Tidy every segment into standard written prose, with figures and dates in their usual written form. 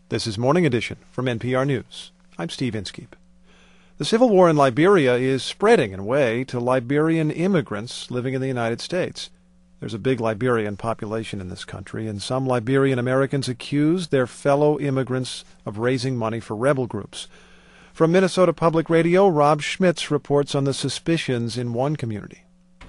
This is Morning Edition from NPR News. I'm Steve Inskeep. The civil war in Liberia is spreading in a way to Liberian immigrants living in the United States. There's a big Liberian population in this country, and some Liberian Americans accuse their fellow immigrants of raising money for rebel groups. From Minnesota Public Radio, Rob Schmitz reports on the suspicions in one community.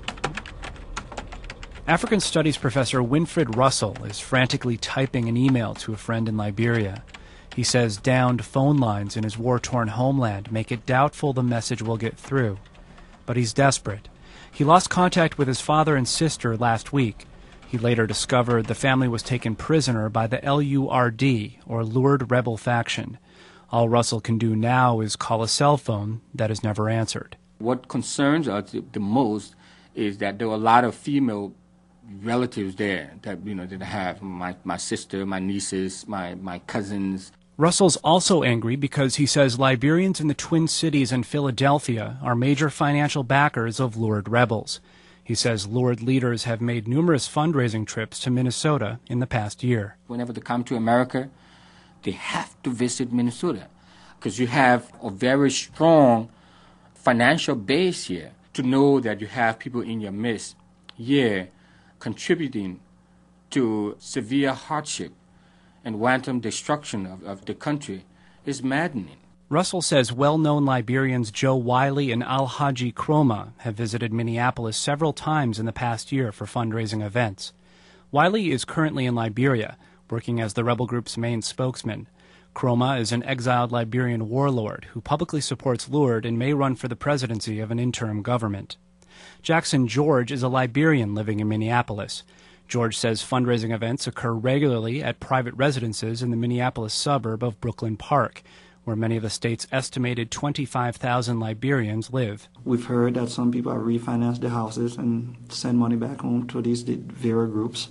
African Studies professor Winfred Russell is frantically typing an email to a friend in Liberia. He says downed phone lines in his war-torn homeland make it doubtful the message will get through. But he's desperate. He lost contact with his father and sister last week. He later discovered the family was taken prisoner by the LURD, or Lured Rebel Faction. All Russell can do now is call a cell phone that is never answered. What concerns us the most is that there are a lot of female relatives there that that I have my sister, my nieces, my cousins. Russell's also angry because he says Liberians in the Twin Cities and Philadelphia are major financial backers of Lured rebels. He says Lured leaders have made numerous fundraising trips to Minnesota in the past year. Whenever they come to America, they have to visit Minnesota because you have a very strong financial base here to know that you have people in your midst here contributing to severe hardship and wanton destruction of the country is maddening. Russell says well-known Liberians Joe Wiley and Alhaji Kroma have visited Minneapolis several times in the past year for fundraising events. Wiley is currently in Liberia, working as the rebel group's main spokesman. Kroma is an exiled Liberian warlord who publicly supports Lured and may run for the presidency of an interim government. Jackson George is a Liberian living in Minneapolis. George says fundraising events occur regularly at private residences in the Minneapolis suburb of Brooklyn Park, where many of the state's estimated 25,000 Liberians live. We've heard that some people have refinanced their houses and send money back home to these Vera groups.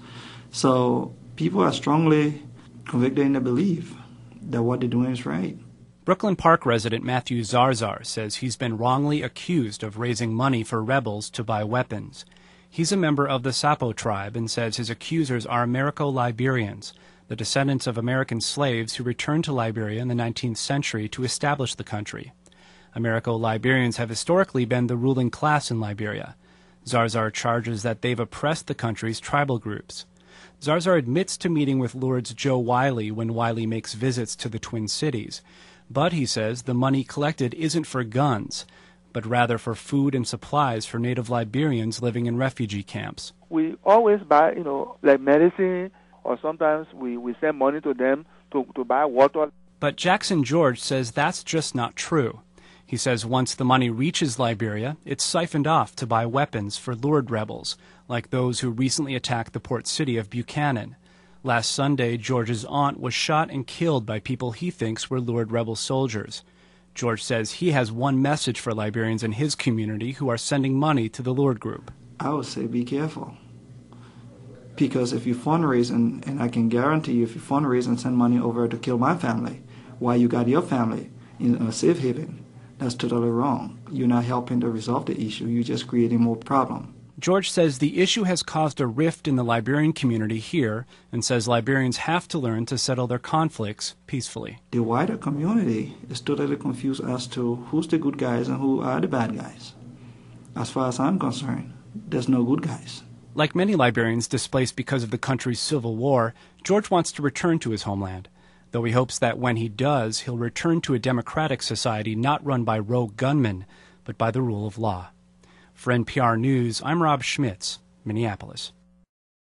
So people are strongly convicted in their belief that what they're doing is right. Brooklyn Park resident Matthew Zarzar says he's been wrongly accused of raising money for rebels to buy weapons. He's a member of the Sapo tribe and says his accusers are Americo-Liberians, the descendants of American slaves who returned to Liberia in the 19th century to establish the country. Americo-Liberians have historically been the ruling class in Liberia. Zarzar charges that they've oppressed the country's tribal groups. Zarzar admits to meeting with Lured's Joe Wiley when Wiley makes visits to the Twin Cities. But, he says, the money collected isn't for guns, but rather for food and supplies for native Liberians living in refugee camps. We always buy, like medicine, or sometimes we send money to them to buy water. But Jackson George says that's just not true. He says once the money reaches Liberia, it's siphoned off to buy weapons for Lured rebels, like those who recently attacked the port city of Buchanan. Last Sunday, George's aunt was shot and killed by people he thinks were Lured rebel soldiers. George says he has one message for Liberians in his community who are sending money to the Lured group. I would say be careful. Because if you fundraise, and I can guarantee you, if you fundraise and send money over to kill my family, while you got your family in a safe haven, that's totally wrong. You're not helping to resolve the issue. You're just creating more problem. George says the issue has caused a rift in the Liberian community here and says Liberians have to learn to settle their conflicts peacefully. The wider community is totally confused as to who's the good guys and who are the bad guys. As far as I'm concerned, there's no good guys. Like many Liberians displaced because of the country's civil war, George wants to return to his homeland, though he hopes that when he does, he'll return to a democratic society not run by rogue gunmen, but by the rule of law. For NPR News, I'm Rob Schmitz, Minneapolis.